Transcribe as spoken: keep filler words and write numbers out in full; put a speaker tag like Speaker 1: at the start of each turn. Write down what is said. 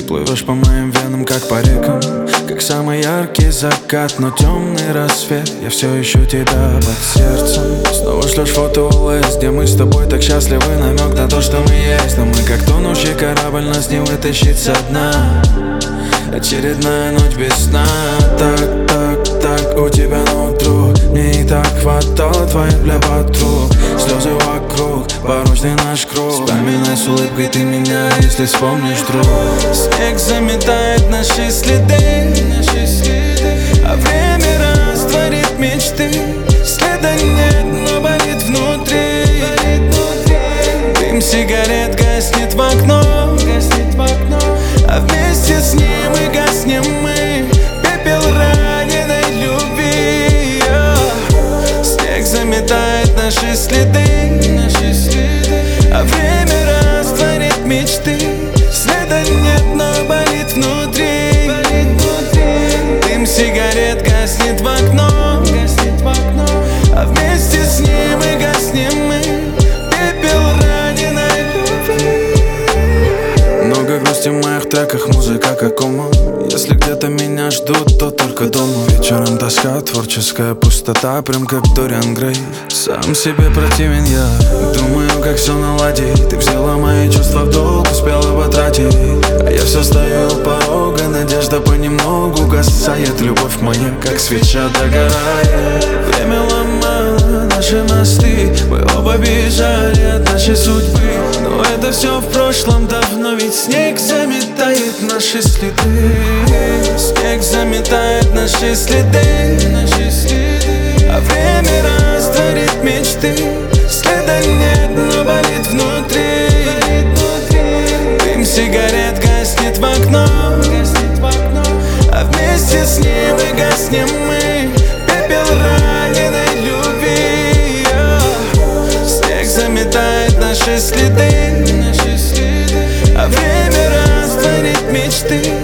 Speaker 1: Плывешь по моим венам, как по рекам, как самый яркий закат, но темный рассвет. Я все ищу тебя под сердцем. Снова шлешь фото ОС, где мы с тобой так счастливы. Намек на то, что мы есть, но мы как тонущий корабль, нас не вытащить со дна. Очередная ночь без сна. Так, так, так, у тебя нутро. Мне и так хватало твоих для подруг. Слезы вокруг, порочный наш круг. Вспоминай с улыбкой ты меня, если вспомнишь вдруг. Снег заметает наши следы, а время растворит мечты. Следа нет, но болит внутри. Дым сигарет гаснет в окно, а вместе с ним и гаснем мы. Пепел раненой любви. Снег заметает наши следы, а время растворит мечты. Следа нет, но болит внутри. Дым сигарет гаснет в окно, а вместе с ним и гаснем мы. Пепел раненой любви. Много грусти в моих треках, музыка как умом. Если где-то меня ждут, то только дома. Вечером тоска, творческая пустота, прям как Дориан Грей. Сам себе противен я, думаю, как все наладить. Ты взяла мои чувства в долг, успела потратить. А я все стою у порога, надежда понемногу гасает. Любовь моя, как свеча, догорает. Время ломало наши мосты, мы оба бежали от нашей судьбы. Но это все в прошлом давно, ведь снег заметает наши следы. Снег заметает наши следы, а время растворит мечты. Следа нет, но болит внутри. Дым сигарет гаснет в окно, а вместе с ним и гаснем мы. Пепел раненой любви. Снег заметает наши следы, а время растворит мечты.